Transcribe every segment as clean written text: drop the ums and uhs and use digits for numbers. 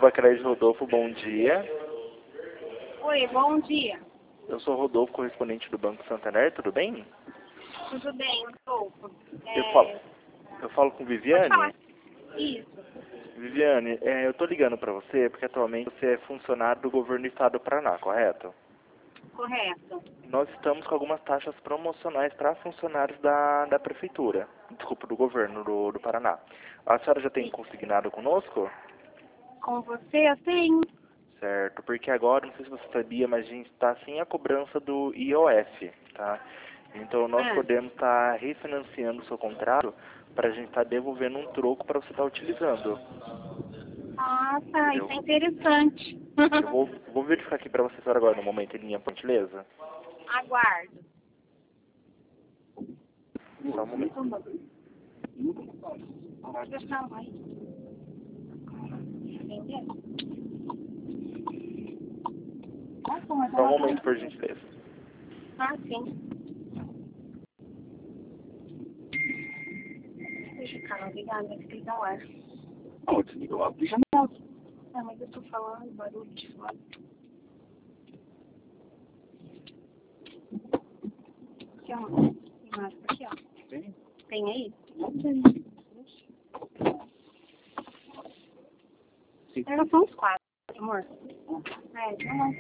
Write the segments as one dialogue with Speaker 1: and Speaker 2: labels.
Speaker 1: Bacrédito Rodolfo, bom dia.
Speaker 2: Oi, bom dia.
Speaker 1: Eu sou Rodolfo, correspondente do Banco Santander, tudo bem?
Speaker 2: Tudo bem, Rodolfo?
Speaker 1: Eu falo com
Speaker 2: Pode
Speaker 1: Viviane?
Speaker 2: falar. Isso,
Speaker 1: Viviane, eu tô ligando para você porque atualmente você é funcionário do governo do estado do Paraná, correto?
Speaker 2: correto.
Speaker 1: Nós estamos com algumas taxas promocionais para funcionários da prefeitura, desculpa, do governo do Paraná. A senhora já tem consignado conosco?
Speaker 2: Com você eu tenho.
Speaker 1: Certo, porque agora, não sei se você sabia, mas a gente está sem a cobrança do IOF, tá? Então nós podemos estar refinanciando o seu contrato para a gente estar devolvendo um troco para você estar utilizando.
Speaker 2: Ah, tá.
Speaker 1: Entendeu?
Speaker 2: Isso é interessante.
Speaker 1: Eu vou verificar aqui para vocês agora no momento em linha, por gentileza.
Speaker 2: Aguardo.
Speaker 1: Só um momento.
Speaker 2: Pode deixar mais. Entendeu?
Speaker 1: Só um momento, por gentileza.
Speaker 2: Ah, sim. Deixa o cara ligado, vai que ele dá o ar. Ah, mas eu tô falando barulho de fora. Aqui, ó. Tem mais aqui, ó. Tem aí? Já são uns 4, amor. Vamos.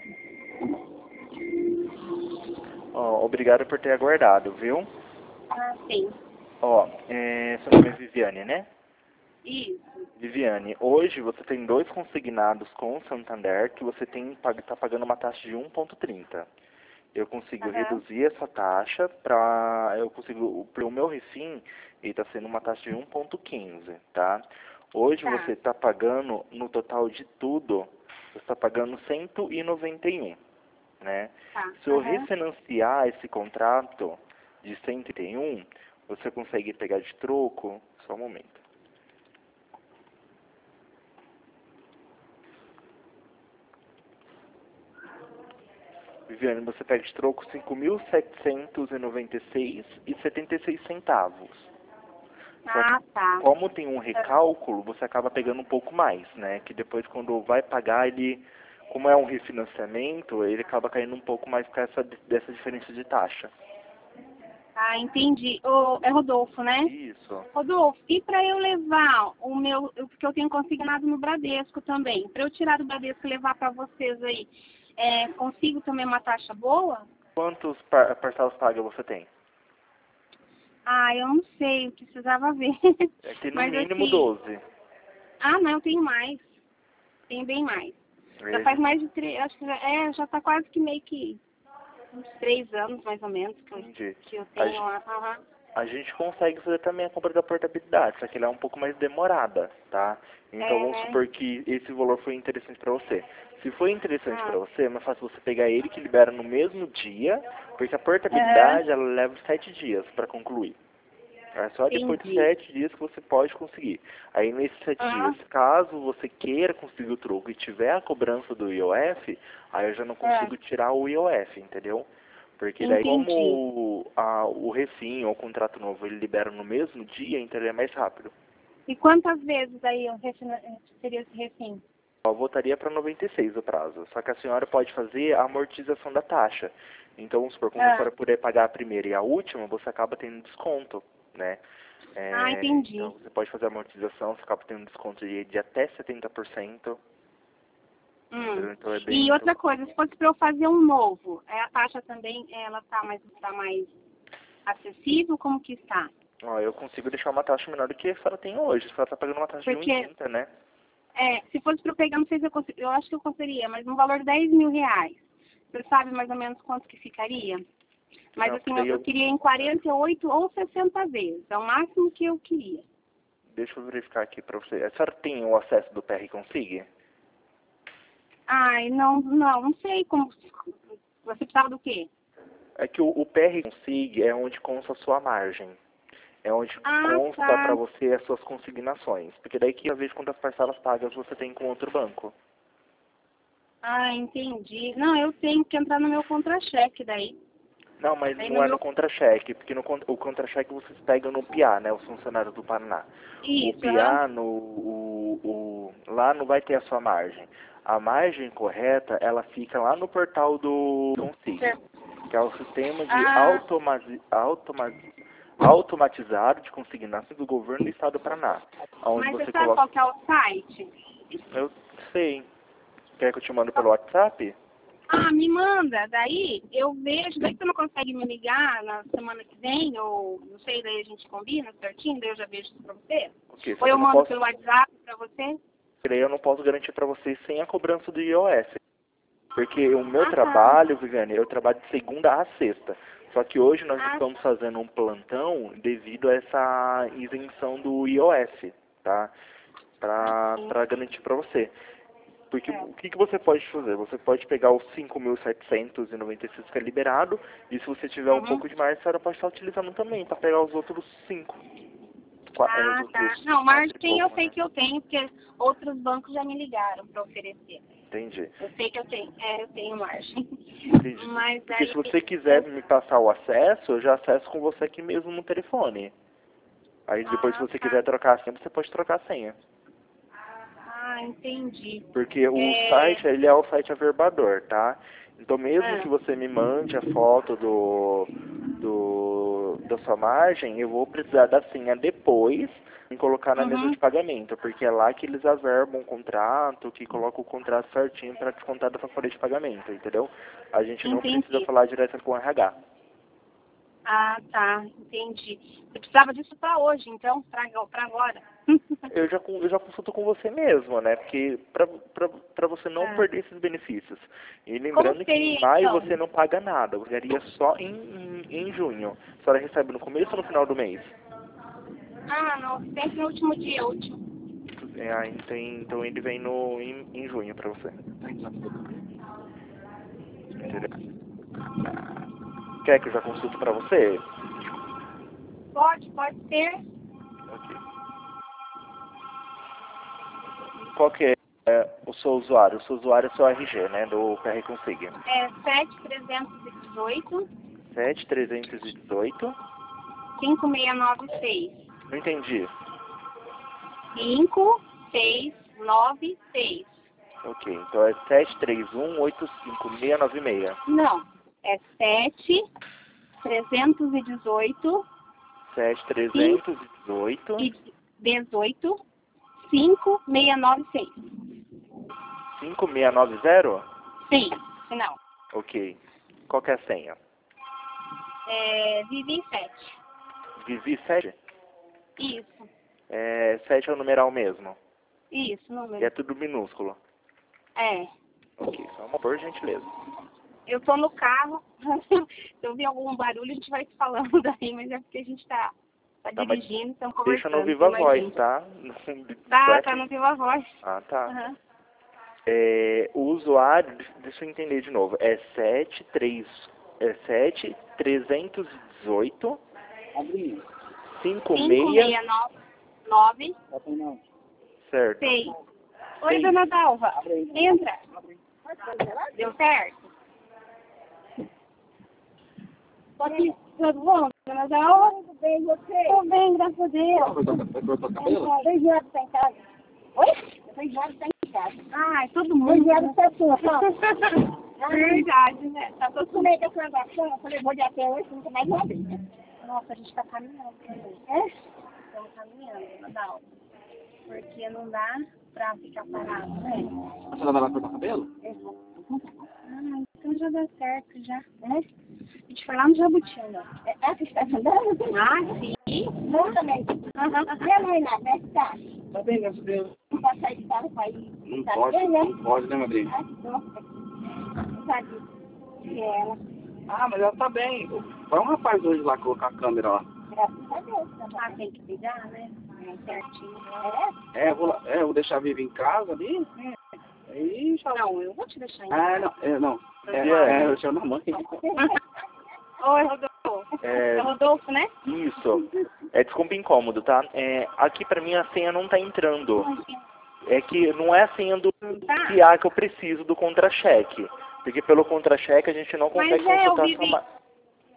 Speaker 1: Ó, obrigado por ter aguardado, viu?
Speaker 2: Ah, sim.
Speaker 1: Ó, seu nome é Viviane, né?
Speaker 2: Isso.
Speaker 1: Viviane, hoje você tem 2 consignados com o Santander que você tá pagando uma taxa de 1,30. Eu consigo reduzir essa taxa pro meu refim, ele está sendo uma taxa de 1,15, tá? Hoje você está pagando, no total de tudo, você está pagando 191, né? Se eu refinanciar esse contrato de 131, você consegue pegar de troco, só um momento. Viviane, você pega de troco 5.796,76 centavos.
Speaker 2: Ah, tá.
Speaker 1: Como tem um recálculo, você acaba pegando um pouco mais, né? Que depois quando vai pagar, como é um refinanciamento, ele acaba caindo um pouco mais por causa dessa diferença de taxa.
Speaker 2: Ah, entendi. É Rodolfo, né?
Speaker 1: Isso.
Speaker 2: Rodolfo, e para eu levar o meu, porque eu tenho consignado no Bradesco também, para eu tirar do Bradesco e levar para vocês aí, consigo também uma taxa boa?
Speaker 1: Quantos parcelas pagas você tem?
Speaker 2: Ah, eu não sei, eu precisava ver.
Speaker 1: Tem no
Speaker 2: Mas
Speaker 1: mínimo
Speaker 2: assim,
Speaker 1: 12.
Speaker 2: ah, não, eu tenho mais. Tenho bem mais. Já faz mais de 3, acho que já tá quase que meio que uns 3 anos, mais ou menos, que eu tenho lá.
Speaker 1: A gente consegue fazer também a compra da portabilidade, só que ela é um pouco mais demorada, tá? Então vamos supor que esse valor foi interessante para você. Se foi interessante para você, é mais fácil você pegar ele que libera no mesmo dia, porque a portabilidade ela leva 7 dias para concluir. É só depois de 7 dias que você pode conseguir. Aí nesses 7 dias, caso você queira conseguir o troco e tiver a cobrança do IOF, aí eu já não consigo tirar o IOF, entendeu? Porque daí como o refim ou o contrato novo ele libera no mesmo dia, então ele é mais rápido.
Speaker 2: E quantas vezes aí seria esse refim?
Speaker 1: Eu voltaria para 96 o prazo. Só que a senhora pode fazer a amortização da taxa. Então, vamos supor, como a senhora puder pagar a primeira e a última, você acaba tendo desconto, né?
Speaker 2: Entendi.
Speaker 1: Então, você pode fazer a amortização, você acaba tendo desconto de até 70%. Então, é bem...
Speaker 2: E outra coisa, se fosse para eu fazer um novo, a taxa também, ela tá mais acessível? Como que está?
Speaker 1: Ó, eu consigo deixar uma taxa menor do que a senhora tem hoje. A senhora está pagando uma taxa de 1,30, né?
Speaker 2: Se fosse para eu pegar, não sei se eu acho que eu conseguiria, mas no valor de R$10.000. Você sabe mais ou menos quanto que ficaria? Mas
Speaker 1: Não,
Speaker 2: assim, eu queria em 48 ou 60 vezes. É o máximo que eu queria.
Speaker 1: Deixa eu verificar aqui para você. A senhora tem o acesso do PR Consig?
Speaker 2: Ai, não sei como. Você precisava do quê?
Speaker 1: É que o PR Consig é onde consta a sua margem. É onde consta para você as suas consignações. Porque daí que eu vejo quantas parcelas pagas você tem com outro banco.
Speaker 2: Ah, entendi. Não, eu tenho que entrar no meu contra-cheque daí.
Speaker 1: Não, mas não é no contra-cheque, porque o contra-cheque vocês pegam no PIA, né, os funcionários do Paraná.
Speaker 2: Isso,
Speaker 1: o PIA, lá não vai ter a sua margem. A margem correta, ela fica lá no portal do Consig, que é o sistema de automatizado de consignação do governo do estado do Paraná. Onde
Speaker 2: mas
Speaker 1: você
Speaker 2: sabe
Speaker 1: coloca...
Speaker 2: qual que é o site?
Speaker 1: Eu sei. Quer que eu te mando pelo WhatsApp?
Speaker 2: Ah, me manda. Daí eu vejo. Daí você não consegue me ligar na semana que vem, ou não sei, daí a gente combina certinho, daí eu já vejo isso pra você.
Speaker 1: Okay,
Speaker 2: ou eu mando pelo WhatsApp pra você.
Speaker 1: Eu não posso garantir pra vocês sem a cobrança do IOS. Porque o meu trabalho, Viviane, eu trabalho de segunda a sexta. Só que hoje nós estamos fazendo um plantão devido a essa isenção do IOS, tá? Pra garantir pra você. Porque o que você pode fazer? Você pode pegar os 5.796 que é liberado, e se você tiver um pouco de mais, a senhora pode estar utilizando também, para pegar os outros 5.
Speaker 2: Tá. Não, margem eu sei que eu tenho, porque outros bancos já me ligaram para oferecer.
Speaker 1: Entendi.
Speaker 2: Eu sei que eu tenho margem.
Speaker 1: Entendi.
Speaker 2: Mas
Speaker 1: porque
Speaker 2: aí,
Speaker 1: se você quiser me passar o acesso, eu já acesso com você aqui mesmo no telefone. Aí depois, se você quiser trocar a senha, você pode trocar a senha.
Speaker 2: Entendi.
Speaker 1: Porque o site, ele é o site averbador, tá? Então mesmo que você me mande a foto da sua margem, eu vou precisar da senha depois em colocar na mesa de pagamento, porque é lá que eles averbam o contrato, que colocam o contrato certinho para descontar da sua folha de pagamento, entendeu? A gente não precisa falar direto com o RH.
Speaker 2: Ah, tá, entendi. Eu precisava disso para hoje, então, para agora.
Speaker 1: Eu já consulto com você mesmo, né? Porque para você não perder esses benefícios. E lembrando que em maio você não paga nada, você pagaria só em junho. A senhora recebe no começo ou no final do mês?
Speaker 2: Não, sempre no último dia útil.
Speaker 1: Então ele vem em junho para você. Entendeu? Quer que eu já consulte para você?
Speaker 2: Pode ser.
Speaker 1: Ok. Qual que é o seu usuário? O seu usuário é o seu RG, né? Do PR Consig.
Speaker 2: É 7318.
Speaker 1: 7318.
Speaker 2: 5696.
Speaker 1: Não entendi.
Speaker 2: 5696.
Speaker 1: Ok, então é 731-85696.
Speaker 2: Não, é 7318.
Speaker 1: 7318.
Speaker 2: 18. 5696.
Speaker 1: 5690?
Speaker 2: Sim, não.
Speaker 1: Ok. Qual que é a senha?
Speaker 2: Vivi 7.
Speaker 1: Vivi 7?
Speaker 2: Isso.
Speaker 1: 7 é o numeral mesmo?
Speaker 2: Isso, número.
Speaker 1: E é tudo minúsculo?
Speaker 2: É.
Speaker 1: Ok, só por gentileza.
Speaker 2: Eu tô no carro. Se eu ouvir algum barulho, a gente vai se falando daí, mas é porque a gente tá dirigindo, estamos conversando.
Speaker 1: Deixa no Viva Voz, tá?
Speaker 2: Tá no Viva Voz.
Speaker 1: Ah, tá. O usuário, deixa eu entender de novo, é 7,318
Speaker 2: 5699.
Speaker 1: Certo.
Speaker 2: 6. Oi, dona Dalva. Entra. Deu certo? Pode, tudo bom, dona Dalva? Tudo bem, você? Tudo bem, graças a Deus.
Speaker 3: Vai cortar o cabelo?
Speaker 2: 2 horas tá em casa. Oi? 2 horas tá em casa. Todo mundo. 2 horas tá sua, verdade, né? Tá todo mundo meio da transação. Eu falei, vou de até hoje, nunca mais vou abrir. Nossa, a gente tá caminhando. Estamos caminhando, dona Dalva. Porque não dá pra ficar parado, né?
Speaker 3: A senhora vai lá cortar o cabelo?
Speaker 2: Então já dá certo, já. A gente foi lá no Jabutina. Você está andando? Sim. Eu também. Minha mãe lá, como é que tá?
Speaker 3: Tá bem, graças a Deus.
Speaker 2: Não pode sair de casa pra ir.
Speaker 3: Não
Speaker 2: Tá
Speaker 3: pode,
Speaker 2: bem, né?
Speaker 3: não pode, né, madrinha?
Speaker 2: Nossa. Sabe? E ela?
Speaker 3: Mas ela tá bem. Vai um rapaz hoje lá colocar a câmera lá.
Speaker 2: Graças a Deus. Tem que cuidar, né? Certinho.
Speaker 3: Eu vou deixar a Vivi em casa ali. Aí já...
Speaker 2: Não, eu vou te deixar em casa.
Speaker 3: Não. Eu chamo a mãe.
Speaker 2: Oi, Rodolfo. É Rodolfo, né?
Speaker 1: Isso. Desculpa incômodo, tá? Aqui pra mim a senha não tá entrando. É que não é a senha do PIA que eu preciso do contra-cheque. Porque pelo contra-cheque a gente não consegue consultar sua...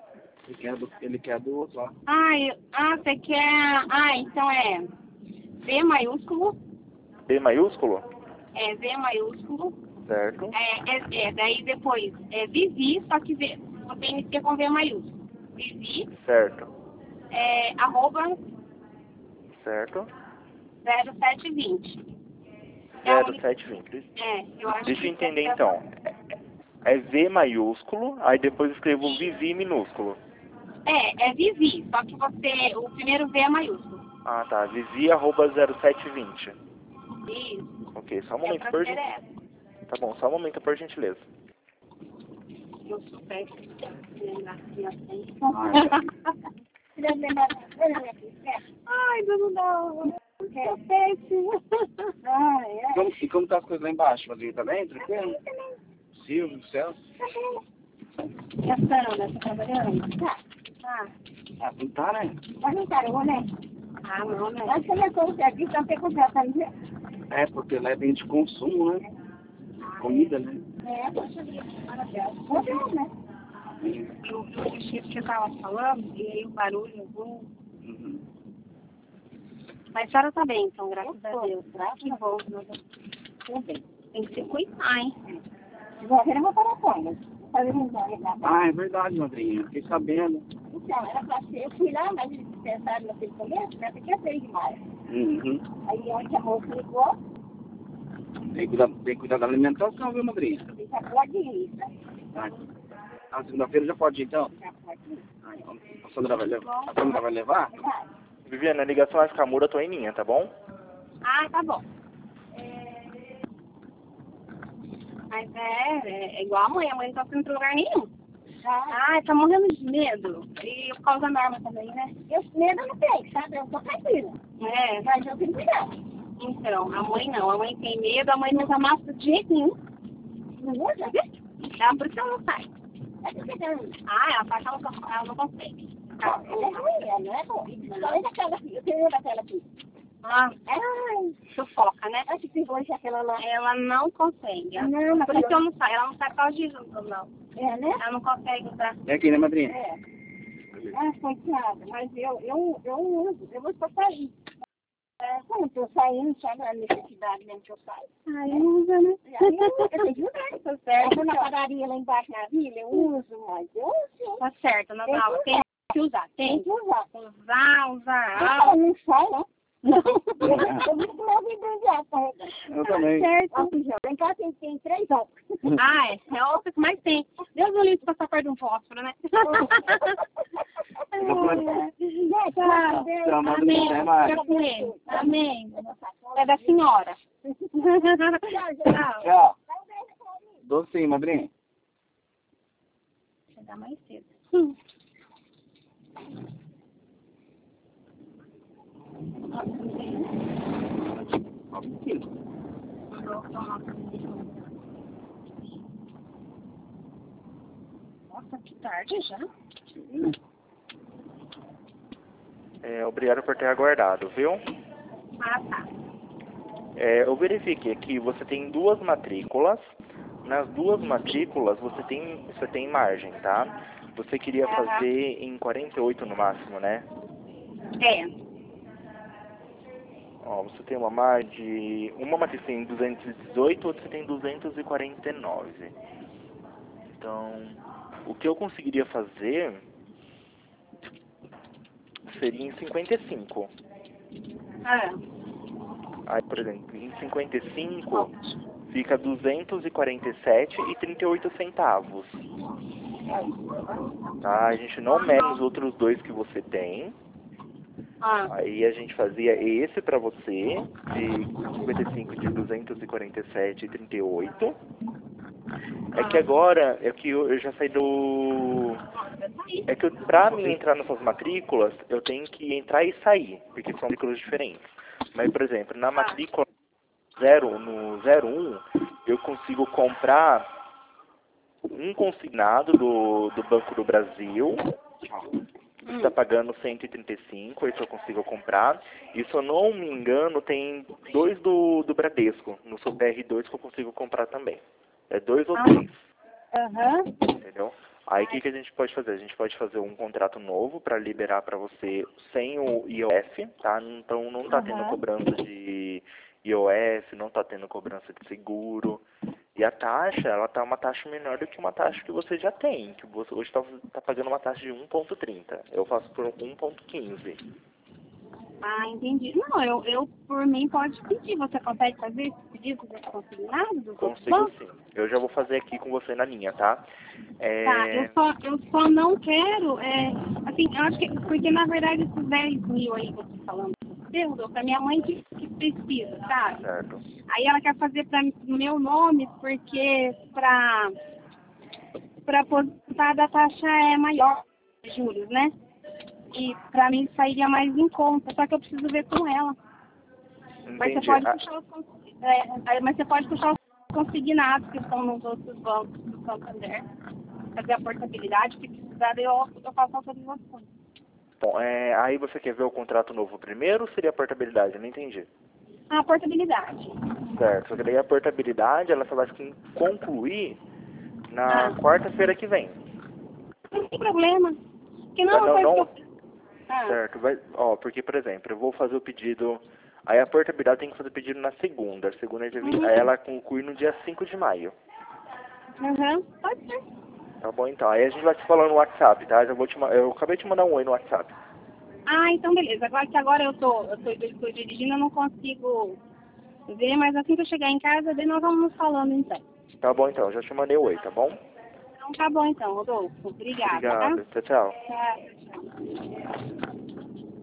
Speaker 3: Ele quer do outro lá.
Speaker 2: Você quer... então é V maiúsculo.
Speaker 1: B maiúsculo?
Speaker 2: É V maiúsculo.
Speaker 1: Certo.
Speaker 2: Daí depois é Vivi, só que você inicia com V maiúsculo. Vivi.
Speaker 1: Certo.
Speaker 2: Arroba
Speaker 1: Certo.
Speaker 2: 0720.
Speaker 1: 0720.
Speaker 2: Eu acho
Speaker 1: Deixa
Speaker 2: que
Speaker 1: eu entender então. É V maiúsculo, aí depois escrevo Vivi minúsculo.
Speaker 2: É Vivi, só que o primeiro V é maiúsculo.
Speaker 1: Ah, tá. Vivi arroba 0720.
Speaker 2: Isso.
Speaker 1: Ok, só um momento, por gentileza.
Speaker 2: essa.
Speaker 1: Tá bom, só um momento, por gentileza.
Speaker 2: Eu sou péssima. Ai, não dá. Eu péssima.
Speaker 3: E como tá as coisas lá embaixo, Madrinha? Tá bem? Tranquilo? Silvio, Celso?
Speaker 2: E a Sandra, tá trabalhando? Tá.
Speaker 3: Não tá, né?
Speaker 2: Mas não parou, né? Não, né? Acho que a minha conta aqui tá até contratando.
Speaker 3: É, porque lá é bem de consumo, né? Comida, né?
Speaker 2: Poxa vida. Maravilhoso. Né? Eu o que eu tava falando, e aí o barulho, Mas a senhora tá bem, então, graças a Deus. Que bom. Tudo bem. Tem que se cuidar, hein? Segunda-feira eu vou para a Conga.
Speaker 3: É verdade, Madrinha. Fiquei sabendo.
Speaker 2: Então, era pra ser. Eu fui lá, mas eles pensaram naquele começo, né? Porque é 3 de maio. Aí ontem a moça ligou.
Speaker 3: Tem que cuidar da alimentação, viu, Madrinha?
Speaker 2: E já pode ir.
Speaker 3: Na segunda-feira já pode ir, então?
Speaker 2: Já pode ir.
Speaker 3: Então a Sandra vai levar? A Sandra vai levar?
Speaker 1: Viviana, a ligação a Escamura, tô em linha, tá bom?
Speaker 2: Tá bom. Mas é igual a mãe não tá indo pra lugar nenhum. Tá morrendo de medo. E por causa da norma também, né? Medo eu não tenho, sabe? Eu tô tranquila. Mas eu tenho cuidado. Então, a mãe não. A mãe tem medo, a mãe não usa máscara de jeito nenhum. Não usa? Por que ela não sai? Ela faz que ela não consegue. Ela é ruim, ela não é boa. Principalmente aquela aqui. Eu tenho uma daquela aqui. Sufoca, né? Acho que hoje aquela lá. Ela não consegue. Por isso que ela não sai. Ela não sai por causa disso, não. Né? Ela não consegue usar.
Speaker 3: É aqui, né, Madrinha?
Speaker 2: Coitada. Mas eu uso. Eu uso pra sair. Quando eu tô saindo, só na necessidade mesmo que eu saio. Eu não uso, né? Eu tenho que usar. Tá certo. Eu vou na padaria lá embaixo na vila, eu uso, mas eu uso. Tá certo, Natal. Tem que usar. Tem que usar. Usar. Não sai, né? Eu vi que meu vidro já tá.
Speaker 3: Eu também.
Speaker 2: Certo. Vem cá, tem 3 óculos. É o óculos que mais tem. Deus não livre de passar perto de um fósforo, né? Amém. É da senhora.
Speaker 3: Tchau. Docinho, Madrinha.
Speaker 2: Chegar mais cedo. Nossa, que tarde já.
Speaker 1: Obrigado por ter aguardado, viu?
Speaker 2: Tá.
Speaker 1: Eu verifiquei aqui, você tem 2 matrículas. Nas 2 matrículas você tem margem, tá? Você queria fazer em 48 no máximo, né? Você tem uma matrícula tem 218, outra você tem 249. Então, o que eu conseguiria fazer seria em 55. Aí, por exemplo, em 55 fica 247,38 centavos. Tá? A gente não mede os outros 2 que você tem. Aí a gente fazia esse pra você, de 55 de 247,38. É que agora, eu já saí do... pra mim entrar nessas matrículas, eu tenho que entrar e sair, porque são matrículas diferentes. Mas, por exemplo, na matrícula no 01, eu consigo comprar um consignado do Banco do Brasil, que está pagando 135, esse eu consigo comprar. E se eu não me engano, tem 2 do Bradesco, no seu PR2 que eu consigo comprar também. É 2 ou 3. Entendeu? Aí o que a gente pode fazer? A gente pode fazer um contrato novo para liberar para você sem o IOF, tá? Então não tá tendo cobrança de IOF, não tá tendo cobrança de seguro. E a taxa, ela tá uma taxa menor do que uma taxa que você já tem, que você hoje tá pagando uma taxa de 1,30. Eu faço por 1,15.
Speaker 2: Ah, entendi. Não, eu por mim pode pedir. Você consegue fazer esse pedido dos consignados? Dos
Speaker 1: Consigo sim. Eu já vou fazer aqui com você na linha, tá?
Speaker 2: Tá, eu só não quero, assim, eu acho que, porque na verdade esses 10 mil aí que você falando, perguntou pra minha mãe que precisa, sabe?
Speaker 1: Certo.
Speaker 2: Aí ela quer fazer pra meu nome, porque pra aposentar a taxa é maior, juros, né? E pra mim sairia mais em conta, só que eu preciso ver com ela. Mas
Speaker 1: Entendi.
Speaker 2: mas você pode puxar os consignados que estão nos outros bancos do Santander. Fazer a portabilidade, se precisar, eu faço a autorização.
Speaker 1: Bom, aí você quer ver o contrato novo primeiro ou seria a portabilidade? Eu não entendi.
Speaker 2: A portabilidade.
Speaker 1: Certo, só que daí a portabilidade, ela só vai concluir na quarta-feira que vem.
Speaker 2: Não tem problema. Porque não é uma coisa que eu...
Speaker 1: Certo, porque, por exemplo, eu vou fazer o pedido, aí a portabilidade tem que fazer o pedido na segunda, é dia 20, aí ela conclui no dia 5 de maio.
Speaker 2: Pode ser.
Speaker 1: Tá bom, então. Aí a gente vai se falando no WhatsApp, tá? Eu acabei de te mandar um oi no WhatsApp.
Speaker 2: Ah, então beleza. Agora eu tô dirigindo, eu não consigo ver, mas assim que eu chegar em casa, daí nós vamos nos falando então.
Speaker 1: Tá bom, então. Já te mandei o oi, tá bom?
Speaker 2: Então tá bom então, Rodolfo. Obrigada.
Speaker 1: Obrigado.
Speaker 2: Tá?
Speaker 1: Tchau, tchau.
Speaker 2: Tchau.